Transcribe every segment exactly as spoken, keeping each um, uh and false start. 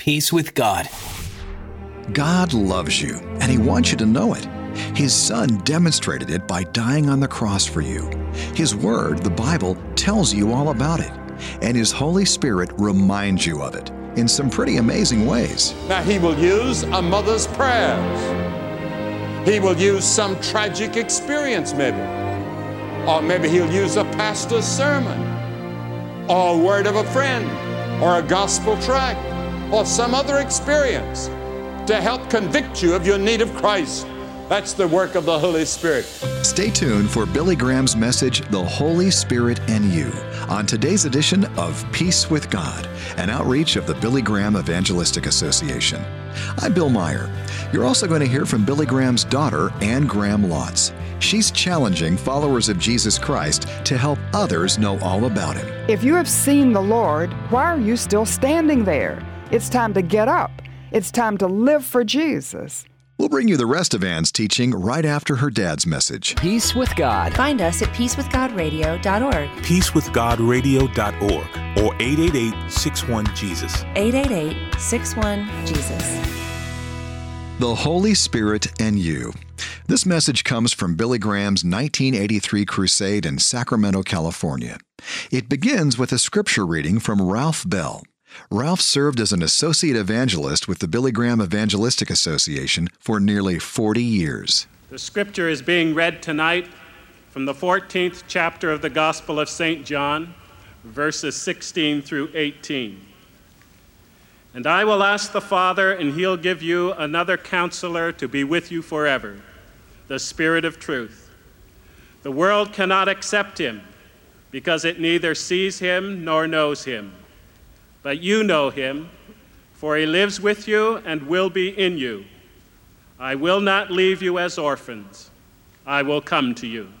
Peace with God. God loves you, and He wants you to know it. His Son demonstrated it by dying on the cross for you. His Word, the Bible, tells you all about it, and His Holy Spirit reminds you of it in some pretty amazing ways. Now, He will use a mother's prayers. He will use some tragic experience maybe. Or maybe He'll use a pastor's sermon, or a word of a friend, or a gospel tract, or some other experience to help convict you of your need of Christ. That's the work of the Holy Spirit. Stay tuned for Billy Graham's message, The Holy Spirit and You, on today's edition of Peace with God, an outreach of the Billy Graham Evangelistic Association. I'm Bill Meyer. You're also going to hear from Billy Graham's daughter, Ann Graham Lotz. She's challenging followers of Jesus Christ to help others know all about Him. If you have seen the Lord, why are you still standing there? It's time to get up. It's time to live for Jesus. We'll bring you the rest of Ann's teaching right after her dad's message. Peace with God. Find us at peace with god radio dot org. peace with god radio dot org or eight eight eight, six one, Jesus. eight eight eight, six one, Jesus. The Holy Spirit and You. This message comes from Billy Graham's nineteen eighty-three crusade in Sacramento, California. It begins with a scripture reading from Ralph Bell. Ralph served as an associate evangelist with the Billy Graham Evangelistic Association for nearly forty years. The scripture is being read tonight from the fourteenth chapter of the Gospel of Saint John, verses sixteen through eighteen. And I will ask the Father, and He'll give you another counselor to be with you forever, the Spirit of truth. The world cannot accept Him, because it neither sees Him nor knows Him. But you know Him, for He lives with you and will be in you. I will not leave you as orphans. I will come to you.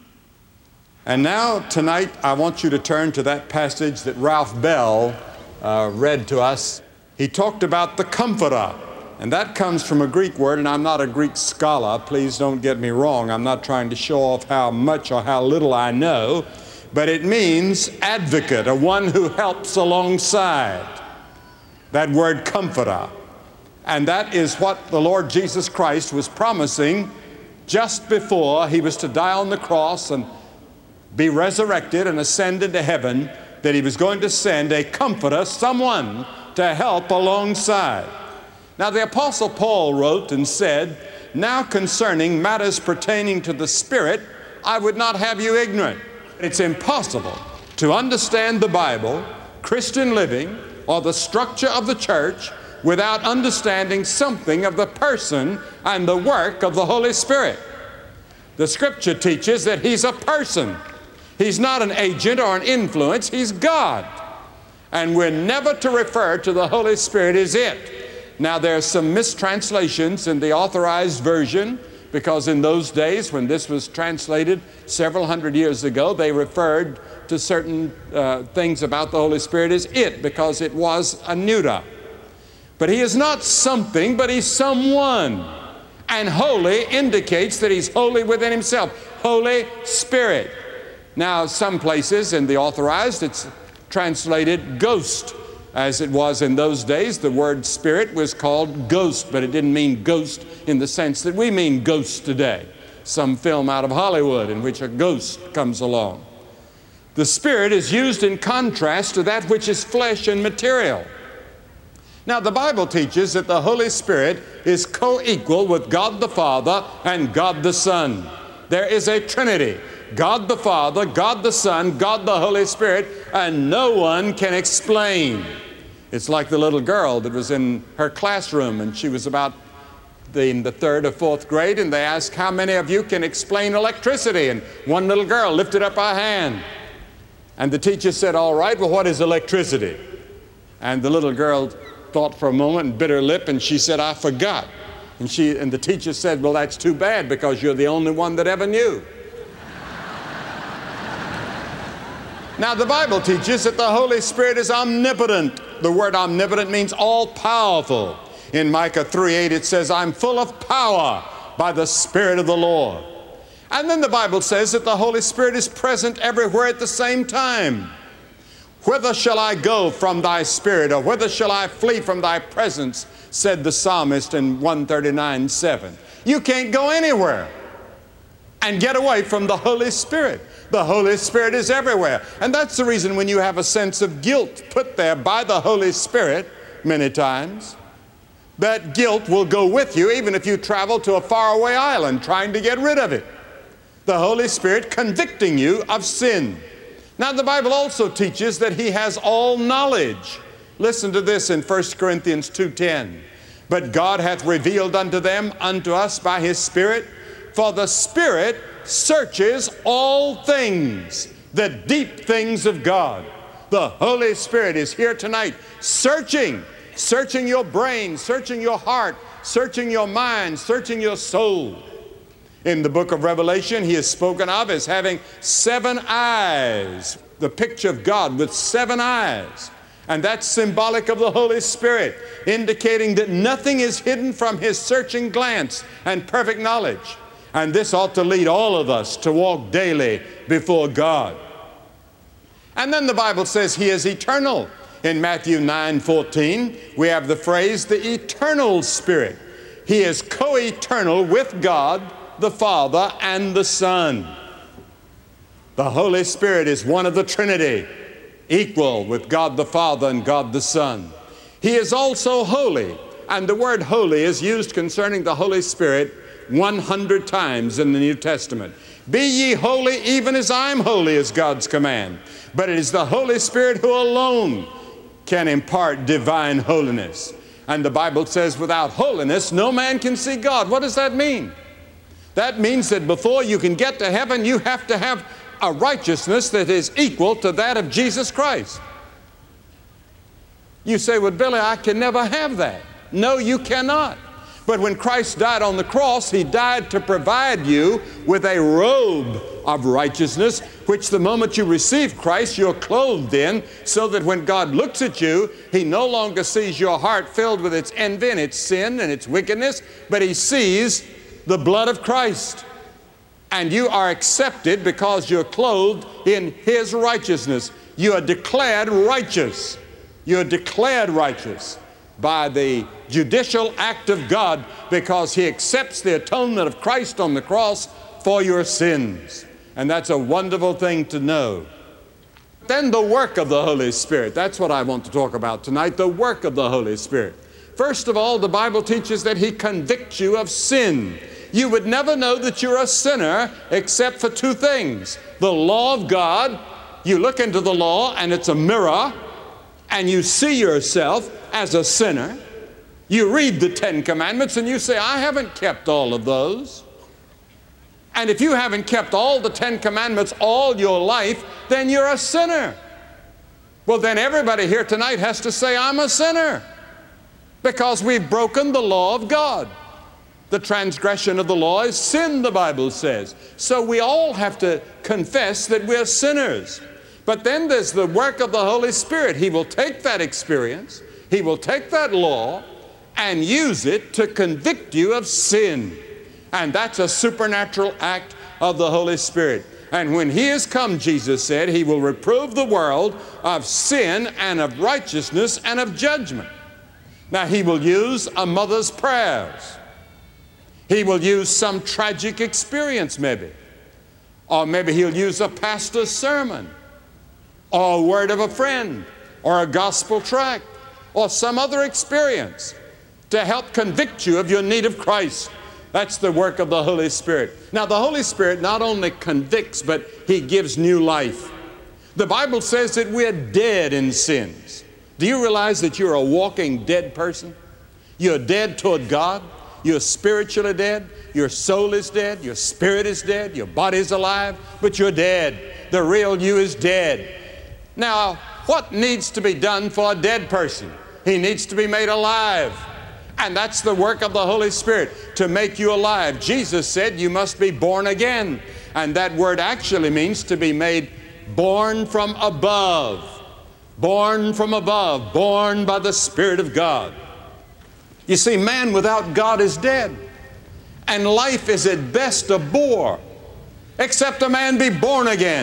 And now, tonight, I want you to turn to that passage that Ralph Bell uh, read to us. He talked about the Comforter, and that comes from a Greek word, and I'm not a Greek scholar. Please don't get me wrong. I'm not trying to show off how much or how little I know. But it means advocate, or one who helps alongside. That word comforter. And that is what the Lord Jesus Christ was promising just before He was to die on the cross and be resurrected and ascend into heaven, that He was going to send a comforter, someone to help alongside. Now the Apostle Paul wrote and said, "Now concerning matters pertaining to the Spirit, I would not have you ignorant." It's impossible to understand the Bible, Christian living, or the structure of the church without understanding something of the person and the work of the Holy Spirit. The Scripture teaches that He's a person. He's not an agent or an influence. He's God. And we're never to refer to the Holy Spirit as it. Now, there are some mistranslations in the Authorized Version, because in those days when this was translated several hundred years ago, they referred to certain uh, things about the Holy Spirit as it, because it was a neuter. But He is not something, but He's someone. And holy indicates that He's holy within Himself. Holy Spirit. Now, some places in the Authorized, it's translated ghost. As it was in those days, the word spirit was called ghost, but it didn't mean ghost in the sense that we mean ghost today. Some film out of Hollywood in which a ghost comes along. The Spirit is used in contrast to that which is flesh and material. Now, the Bible teaches that the Holy Spirit is co-equal with God the Father and God the Son. There is a Trinity. God the Father, God the Son, God the Holy Spirit, and no one can explain. It's like the little girl that was in her classroom, and she was about the, in the third or fourth grade, and they asked, "How many of you can explain electricity?" And one little girl lifted up her hand. And the teacher said, "All right, well, what is electricity?" And the little girl thought for a moment and bit her lip, and she said, "I forgot." And, she, and the teacher said, "Well, that's too bad, because you're the only one that ever knew." Now, the Bible teaches that the Holy Spirit is omnipotent. The word omnipotent means all-powerful. In Micah three eight, it says, "I'm full of power by the Spirit of the Lord." And then the Bible says that the Holy Spirit is present everywhere at the same time. Whither shall I go from thy spirit, or whither shall I flee from thy presence, said the psalmist in one thirty-nine seven. You can't go anywhere and get away from the Holy Spirit. The Holy Spirit is everywhere. And that's the reason when you have a sense of guilt put there by the Holy Spirit many times, that guilt will go with you even if you travel to a faraway island trying to get rid of it. The Holy Spirit convicting you of sin. Now the Bible also teaches that He has all knowledge. Listen to this in First Corinthians two ten. But God hath revealed unto them, unto us by His Spirit, for the Spirit searches all things, the deep things of God. The Holy Spirit is here tonight searching, searching your brain, searching your heart, searching your mind, searching your soul. In the book of Revelation, He is spoken of as having seven eyes, the picture of God with seven eyes. And that's symbolic of the Holy Spirit, indicating that nothing is hidden from His searching glance and perfect knowledge. And this ought to lead all of us to walk daily before God. And then the Bible says He is eternal. In Matthew nine fourteen, we have the phrase, the eternal Spirit. He is co-eternal with God, the Father, and the Son. The Holy Spirit is one of the Trinity, equal with God the Father and God the Son. He is also holy, and the word holy is used concerning the Holy Spirit one hundred times in the New Testament. Be ye holy even as I'm holy is God's command. But it is the Holy Spirit who alone can impart divine holiness. And the Bible says without holiness no man can see God. What does that mean? That means that before you can get to heaven, you have to have a righteousness that is equal to that of Jesus Christ. You say, well, Billy, I can never have that. No, you cannot. But when Christ died on the cross, He died to provide you with a robe of righteousness, which the moment you receive Christ, you're clothed in, so that when God looks at you, He no longer sees your heart filled with its envy and its sin and its wickedness, but He sees the blood of Christ. And you are accepted because you're clothed in His righteousness. You are declared righteous. You are declared righteous by the judicial act of God, because He accepts the atonement of Christ on the cross for your sins. And that's a wonderful thing to know. Then the work of the Holy Spirit. That's what I want to talk about tonight, the work of the Holy Spirit. First of all, the Bible teaches that He convicts you of sin. You would never know that you're a sinner except for two things. The law of God, you look into the law and it's a mirror, and you see yourself as a sinner. You read the Ten Commandments and you say, I haven't kept all of those. And if you haven't kept all the Ten Commandments all your life, then you're a sinner. Well, then everybody here tonight has to say, I'm a sinner, because we've broken the law of God. The transgression of the law is sin, the Bible says. So we all have to confess that we're sinners. But then there's the work of the Holy Spirit. He will take that experience, He will take that law and use it to convict you of sin. And that's a supernatural act of the Holy Spirit. And when He is come, Jesus said, He will reprove the world of sin and of righteousness and of judgment. Now, He will use a mother's prayers. He will use some tragic experience maybe. Or maybe He'll use a pastor's sermon, or a word of a friend, or a gospel tract, or some other experience to help convict you of your need of Christ. That's the work of the Holy Spirit. Now, the Holy Spirit not only convicts, but He gives new life. The Bible says that we're dead in sins. Do you realize that you're a walking dead person? You're dead toward God. You're spiritually dead. Your soul is dead. Your spirit is dead. Your body is alive, but you're dead. The real you is dead. Now, what needs to be done for a dead person? He needs to be made alive. And that's the work of the Holy Spirit, to make you alive. Jesus said you must be born again. And that word actually means to be made born from above. Born from above, born by the Spirit of God. You see, man without God is dead. And life is at best a bore. Except a man be born again,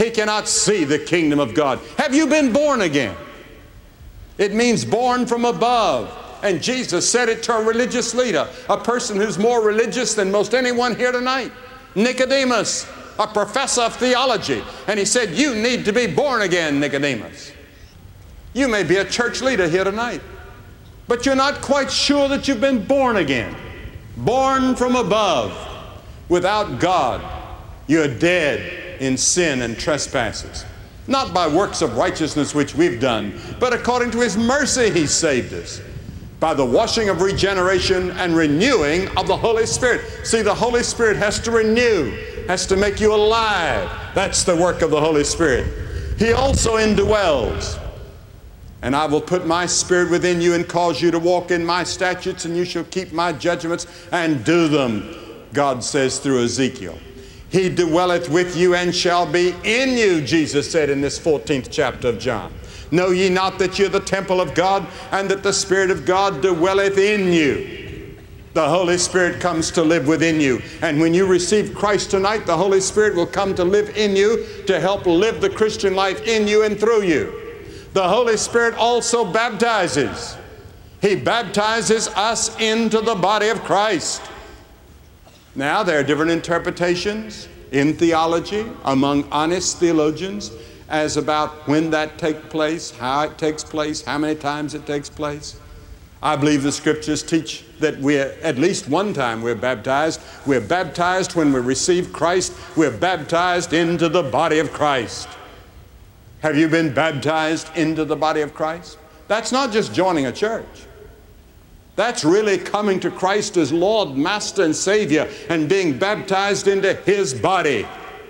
he cannot see the kingdom of God. Have you been born again? It means born from above. And Jesus said it to a religious leader, a person who's more religious than most anyone here tonight, Nicodemus, a professor of theology. And he said, you need to be born again, Nicodemus. You may be a church leader here tonight, but you're not quite sure that you've been born again. Born from above. Without God, you're dead in sin and trespasses. Not by works of righteousness which we've done, but according to His mercy He saved us, by the washing of regeneration and renewing of the Holy Spirit. See, the Holy Spirit has to renew, has to make you alive. That's the work of the Holy Spirit. He also indwells. And I will put my Spirit within you and cause you to walk in my statutes, and you shall keep my judgments and do them, God says through Ezekiel. He dwelleth with you and shall be in you, Jesus said in this fourteenth chapter of John. Know ye not that you're the temple of God, and that the Spirit of God dwelleth in you? The Holy Spirit comes to live within you. And when you receive Christ tonight, the Holy Spirit will come to live in you to help live the Christian life in you and through you. The Holy Spirit also baptizes. He baptizes us into the body of Christ. Now, there are different interpretations in theology among honest theologians as about when that takes place, how it takes place, how many times it takes place. I believe the Scriptures teach that we're, at least one time we're baptized. We're baptized when we receive Christ. We're baptized into the body of Christ. Have you been baptized into the body of Christ? That's not just joining a church. That's really coming to Christ as Lord, Master, and Savior and being baptized into His body.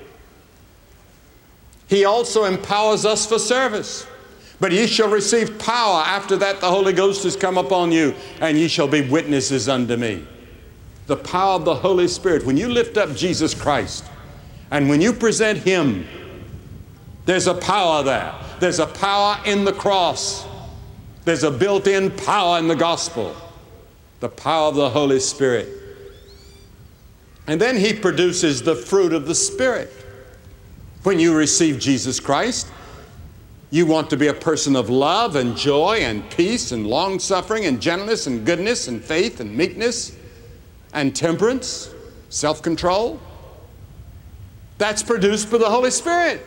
He also empowers us for service. But ye shall receive power. After that the Holy Ghost has come upon you, and ye shall be witnesses unto me. The power of the Holy Spirit. When you lift up Jesus Christ, and when you present Him, there's a power there. There's a power in the cross. There's a built-in power in the gospel. The power of the Holy Spirit. And then He produces the fruit of the Spirit. When you receive Jesus Christ, you want to be a person of love and joy and peace and long-suffering and gentleness and goodness and faith and meekness and temperance, self-control. That's produced by the Holy Spirit.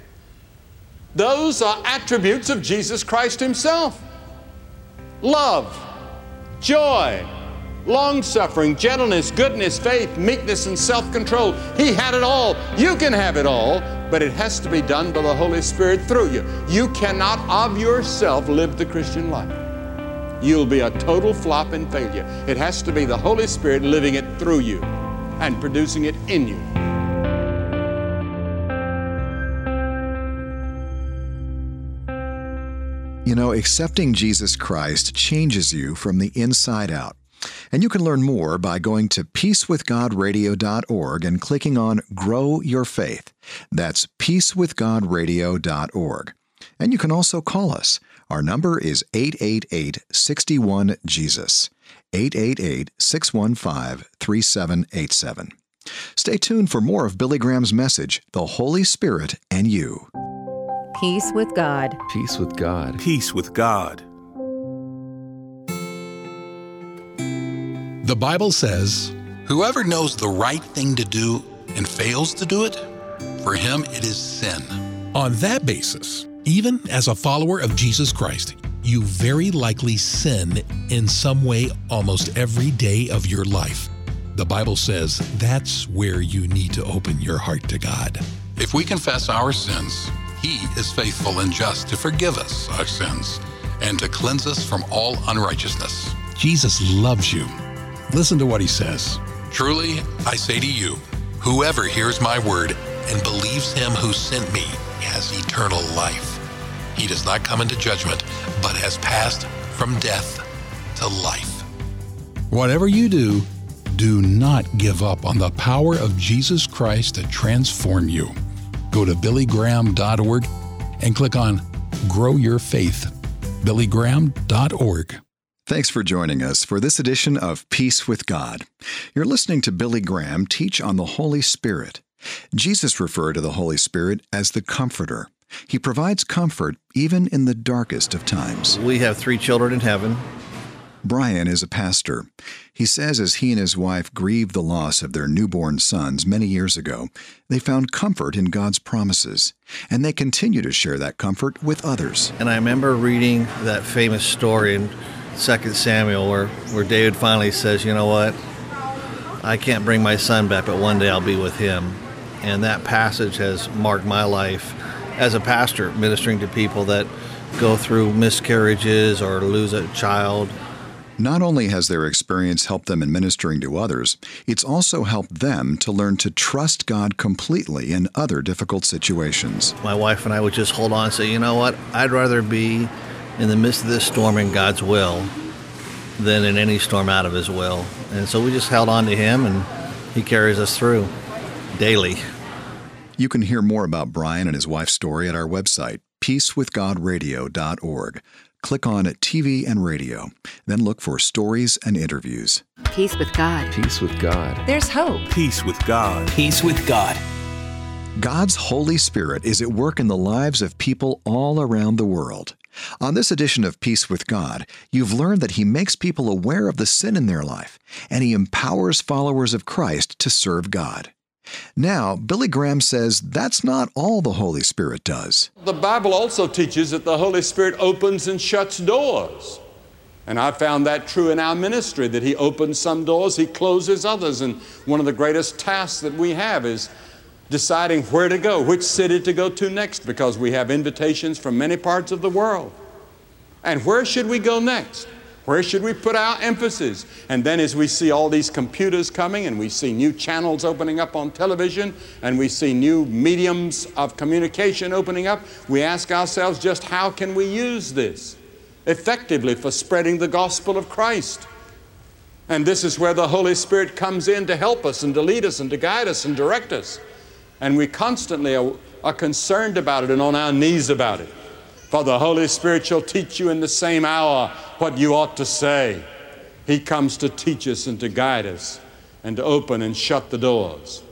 Those are attributes of Jesus Christ Himself. Love, joy, long-suffering, gentleness, goodness, faith, meekness, and self-control. He had it all. You can have it all, but it has to be done by the Holy Spirit through you. You cannot of yourself live the Christian life. You'll be a total flop and failure. It has to be the Holy Spirit living it through you and producing it in you. You know, accepting Jesus Christ changes you from the inside out. And you can learn more by going to peace with god radio dot org and clicking on Grow Your Faith. That's peace with god radio dot org. And you can also call us. Our number is eight eight eight, six one, Jesus, eight eight eight, six one five, three seven eight seven. Stay tuned for more of Billy Graham's message, The Holy Spirit and You. Peace with God. Peace with God. Peace with God. The Bible says, whoever knows the right thing to do and fails to do it, for him it is sin. On that basis, even as a follower of Jesus Christ, you very likely sin in some way almost every day of your life. The Bible says that's where you need to open your heart to God. If we confess our sins, He is faithful and just to forgive us our sins and to cleanse us from all unrighteousness. Jesus loves you. Listen to what He says. Truly, I say to you, whoever hears my word and believes Him who sent me has eternal life. He does not come into judgment, but has passed from death to life. Whatever you do, do not give up on the power of Jesus Christ to transform you. Go to billy graham dot org and click on Grow Your Faith. billy graham dot org. Thanks for joining us for this edition of Peace with God. You're listening to Billy Graham teach on the Holy Spirit. Jesus referred to the Holy Spirit as the Comforter. He provides comfort even in the darkest of times. We have three children in heaven. Brian is a pastor. He says as he and his wife grieved the loss of their newborn sons many years ago, they found comfort in God's promises, and they continue to share that comfort with others. And I remember reading that famous story in Second Samuel where, where David finally says, you know what, I can't bring my son back, but one day I'll be with him. And that passage has marked my life as a pastor, ministering to people that go through miscarriages or lose a child. Not only has their experience helped them in ministering to others, it's also helped them to learn to trust God completely in other difficult situations. My wife and I would just hold on and say, you know what, I'd rather be in the midst of this storm in God's will than in any storm out of His will. And so we just held on to Him, and He carries us through daily. You can hear more about Brian and his wife's story at our website, peace with god radio dot org. Click on T V and Radio, then look for stories and interviews. Peace with God. Peace with God. There's hope. Peace with God. Peace with God. God's Holy Spirit is at work in the lives of people all around the world. On this edition of Peace with God, you've learned that He makes people aware of the sin in their life, and He empowers followers of Christ to serve God. Now, Billy Graham says that's not all the Holy Spirit does. The Bible also teaches that the Holy Spirit opens and shuts doors. And I found that true in our ministry, that He opens some doors, He closes others. And one of the greatest tasks that we have is deciding where to go, which city to go to next, because we have invitations from many parts of the world. And where should we go next? Where should we put our emphasis? And then as we see all these computers coming, and we see new channels opening up on television, and we see new mediums of communication opening up, we ask ourselves, just how can we use this effectively for spreading the gospel of Christ? And this is where the Holy Spirit comes in to help us and to lead us and to guide us and direct us. And we constantly are, are concerned about it and on our knees about it. For the Holy Spirit shall teach you in the same hour what you ought to say. He comes to teach us and to guide us and to open and shut the doors.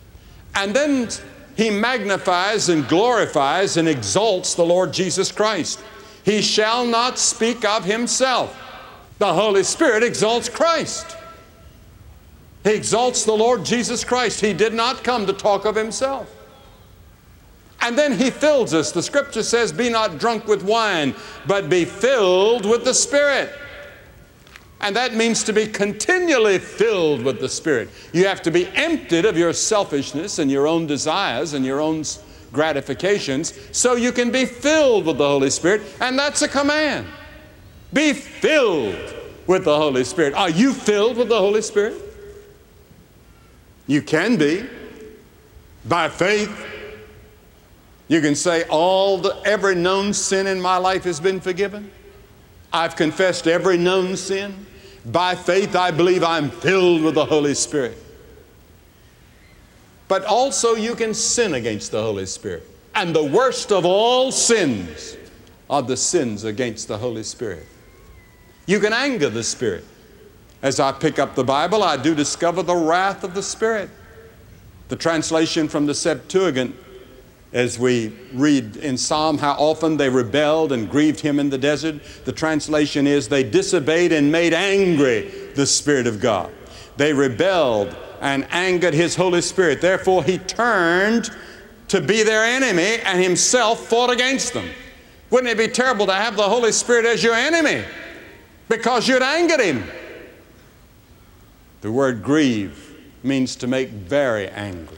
And then He magnifies and glorifies and exalts the Lord Jesus Christ. He shall not speak of Himself. The Holy Spirit exalts Christ. He exalts the Lord Jesus Christ. He did not come to talk of Himself. And then He fills us. The Scripture says, be not drunk with wine, but be filled with the Spirit. And that means to be continually filled with the Spirit. You have to be emptied of your selfishness and your own desires and your own gratifications so you can be filled with the Holy Spirit. And that's a command. Be filled with the Holy Spirit. Are you filled with the Holy Spirit? You can be. By faith. You can say, all the, every known sin in my life has been forgiven. I've confessed every known sin. By faith, I believe I'm filled with the Holy Spirit. But also you can sin against the Holy Spirit. And the worst of all sins are the sins against the Holy Spirit. You can anger the Spirit. As I pick up the Bible, I do discover the wrath of the Spirit. The translation from the Septuagint, as we read in Psalm how often they rebelled and grieved Him in the desert, the translation is, they disobeyed and made angry the Spirit of God. They rebelled and angered His Holy Spirit. Therefore He turned to be their enemy and Himself fought against them. Wouldn't it be terrible to have the Holy Spirit as your enemy because you'd angered Him? The word grieve means to make very angry.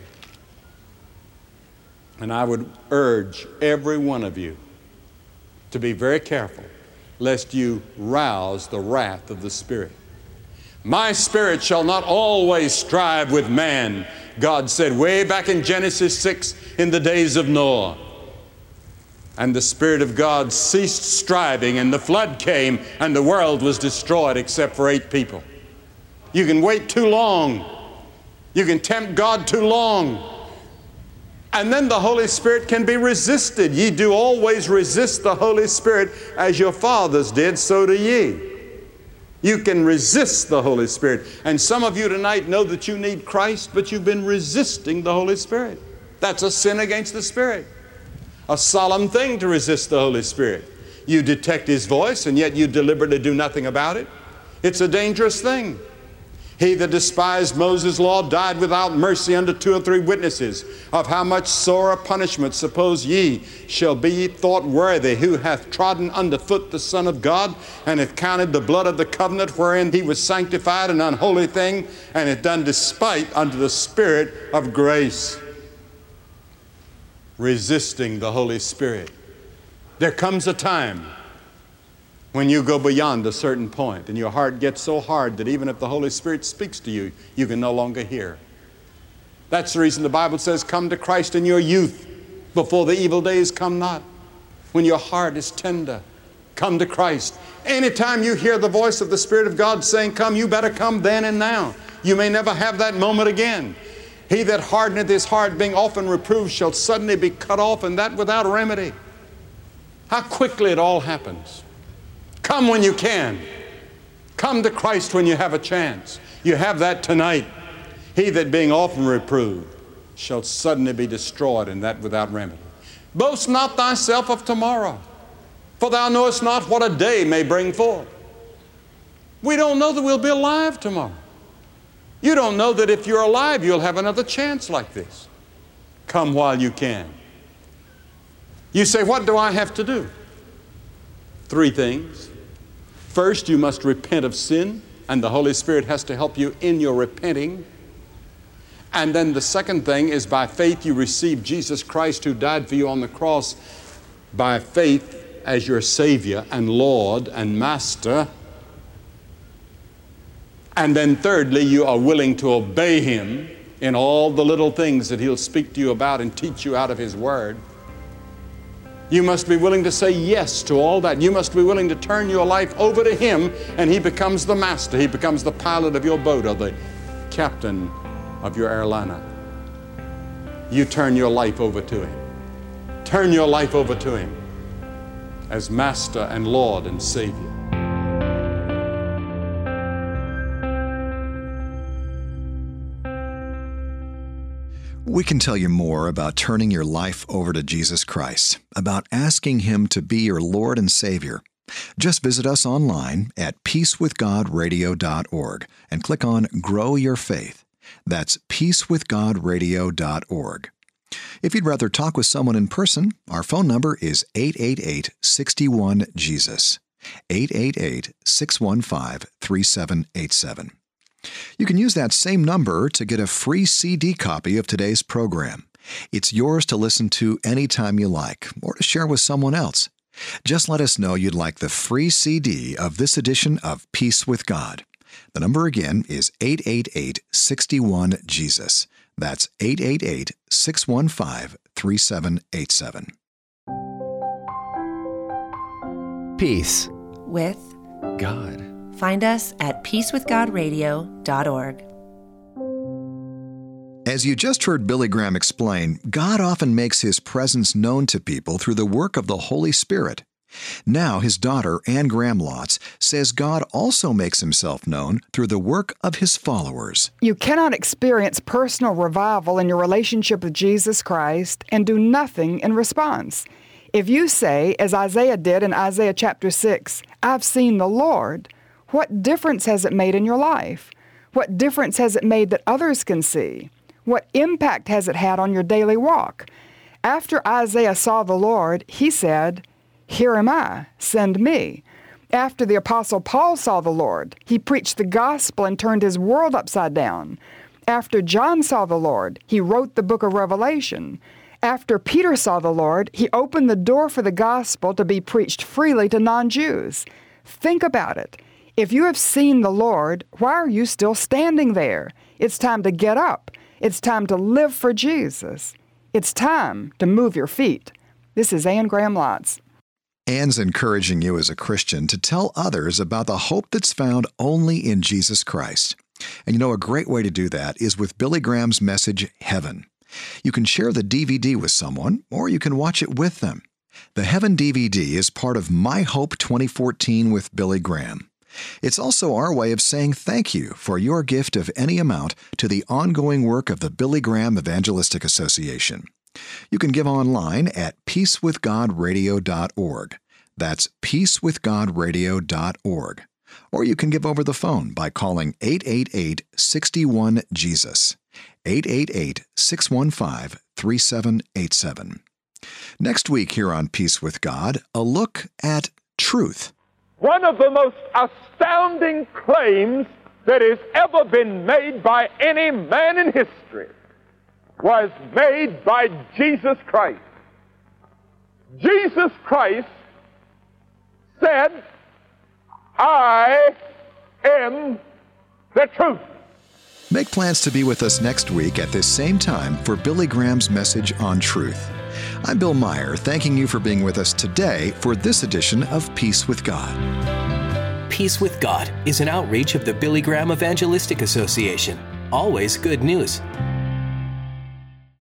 And I would urge every one of you to be very careful lest you rouse the wrath of the Spirit. My spirit shall not always strive with man, God said way back in Genesis six in the days of Noah. And the Spirit of God ceased striving, and the flood came, and the world was destroyed except for eight people. You can wait too long. You can tempt God too long. And then the Holy Spirit can be resisted. Ye do always resist the Holy Spirit, as your fathers did, so do ye. You can resist the Holy Spirit. And some of you tonight know that you need Christ, but you've been resisting the Holy Spirit. That's a sin against the Spirit. A solemn thing to resist the Holy Spirit. You detect His voice, and yet you deliberately do nothing about it. It's a dangerous thing. He that despised Moses' law died without mercy unto two or three witnesses. Of how much sorer punishment suppose ye shall be thought worthy, who hath trodden under foot the Son of God, and hath counted the blood of the covenant wherein he was sanctified an unholy thing, and hath done despite unto the Spirit of grace. Resisting the Holy Spirit. There comes a time when you go beyond a certain point and your heart gets so hard that even if the Holy Spirit speaks to you, you can no longer hear. That's the reason the Bible says, come to Christ in your youth, before the evil days come not. When your heart is tender, come to Christ. Anytime you hear the voice of the Spirit of God saying, come, you better come then and now. You may never have that moment again. He that hardeneth his heart, being often reproved, shall suddenly be cut off, and that without remedy. How quickly it all happens. Come when you can. Come to Christ when you have a chance. You have that tonight. He that being often reproved shall suddenly be destroyed, and that without remedy. Boast not thyself of tomorrow, for thou knowest not what a day may bring forth. We don't know that we'll be alive tomorrow. You don't know that if you're alive, you'll have another chance like this. Come while you can. You say, what do I have to do? Three things. First, you must repent of sin, and the Holy Spirit has to help you in your repenting. And then the second thing is by faith you receive Jesus Christ, who died for you on the cross, by faith as your Savior and Lord and Master. And then thirdly, you are willing to obey Him in all the little things that He'll speak to you about and teach you out of His Word. You must be willing to say yes to all that. You must be willing to turn your life over to Him, and He becomes the master. He becomes the pilot of your boat or the captain of your airliner. You turn your life over to Him. Turn your life over to Him as Master and Lord and Savior. We can tell you more about turning your life over to Jesus Christ, about asking Him to be your Lord and Savior. Just visit us online at peace with god radio dot org and click on Grow Your Faith. That's peace with god radio dot org. If you'd rather talk with someone in person, our phone number is eight eight eight, six one, Jesus, eight eight eight, six one five, three seven eight seven. You can use that same number to get a free C D copy of today's program. It's yours to listen to anytime you like, or to share with someone else. Just let us know you'd like the free C D of this edition of Peace with God. The number again is eight eight eight, six one, Jesus. That's eight eight eight, six one five, three seven eight seven. Peace with God. Find us at peace with god radio dot org. As you just heard Billy Graham explain, God often makes His presence known to people through the work of the Holy Spirit. Now, his daughter, Anne Graham Lotz, says God also makes Himself known through the work of His followers. You cannot experience personal revival in your relationship with Jesus Christ and do nothing in response. If you say, as Isaiah did in Isaiah chapter six, I've seen the Lord, what difference has it made in your life? What difference has it made that others can see? What impact has it had on your daily walk? After Isaiah saw the Lord, he said, Here am I, send me. After the Apostle Paul saw the Lord, he preached the gospel and turned his world upside down. After John saw the Lord, he wrote the book of Revelation. After Peter saw the Lord, he opened the door for the gospel to be preached freely to non-Jews. Think about it. If you have seen the Lord, why are you still standing there? It's time to get up. It's time to live for Jesus. It's time to move your feet. This is Anne Graham Lotz. Anne's encouraging you as a Christian to tell others about the hope that's found only in Jesus Christ. And you know, a great way to do that is with Billy Graham's message, Heaven. You can share the D V D with someone, or you can watch it with them. The Heaven D V D is part of My Hope twenty fourteen with Billy Graham. It's also our way of saying thank you for your gift of any amount to the ongoing work of the Billy Graham Evangelistic Association. You can give online at peace with god radio dot org. That's peace with god radio dot org. Or you can give over the phone by calling eight eight eight, six one, Jesus, eight eight eight, six one five, three seven eight seven. Next week here on Peace with God, a look at truth. One of the most astounding claims that has ever been made by any man in history was made by Jesus Christ. Jesus Christ said, I am the truth. Make plans to be with us next week at this same time for Billy Graham's message on truth. I'm Bill Meyer, thanking you for being with us today for this edition of Peace with God. Peace with God is an outreach of the Billy Graham Evangelistic Association. Always good news.